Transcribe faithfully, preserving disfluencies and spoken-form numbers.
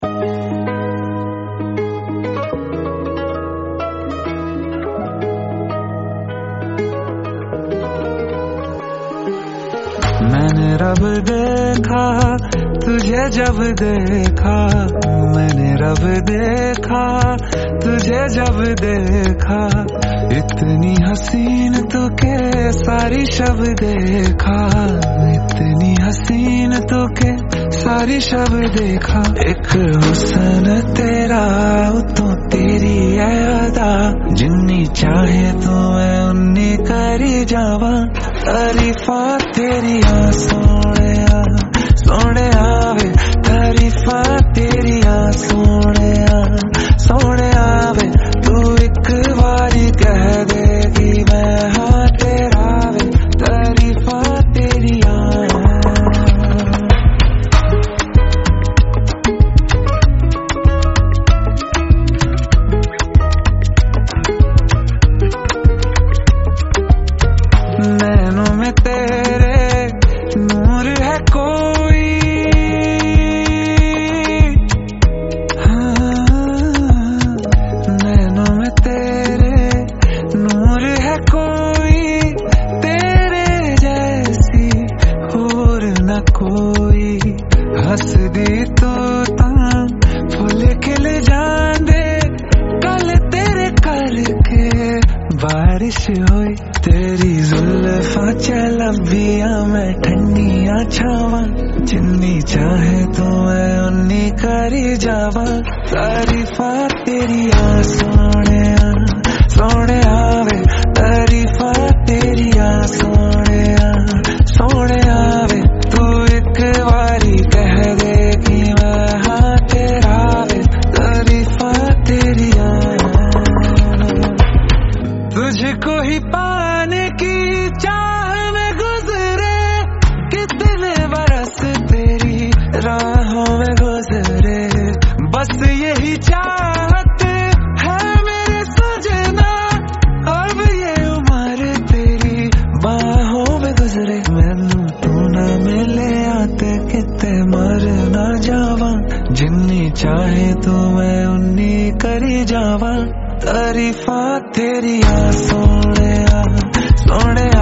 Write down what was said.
मैंने रब देखा तुझे जब देखा, मैंने रब देखा तुझे जब देखा, इतनी हसीन तो के सारी शब देखा, इतनी हसीन तो के सारी शब देखा। एक हुस्न तेरा तो तेरी अदा, जिन्नी चाहे तो मैं उन्नी करी जावा, तारीफा तेरिया सोहणिया सोहणिया वे, तारीफा तेरिया सोहणिया सोहणिया वे, तू एक बारी कह देगी मैं हाँ तेरा वे, तारीफा तेरिया। नैनों में तेरे नूर है कोई, हाँ नैनों में तेरे नूर है कोई, तेरे जैसी और न कोई। हंस दी तो तां फुल खिल जांदे, कल तेरे करके बारिश हुई, तेरी जुल्फां चलबिया मैं ठंडिया छावा, जिन्नी चाहे तो मैं उन्नी करी जावा, तारीफा तेरिया सोहणिया सोहणिया वे, तारीफा तेरिया सोहणिया सोहणिया वे, तू एक बारी कह देगी मैं हाँ तेरा वे, तारीफा तेरिया। तुझको ही पाने की चाह में गुजरे, कितने बरस तेरी राहों में गुजरे, बस यही चाहत है मेरे सजना, अब ये उम्र तेरी बाहों में गुजरे। मैनू तू ना मिले आते किते मर ना जावा, जिन्नी चाहे तो मैं उन्नी करी जावा, तारीफा तेरिया सोहणिया सोहणिया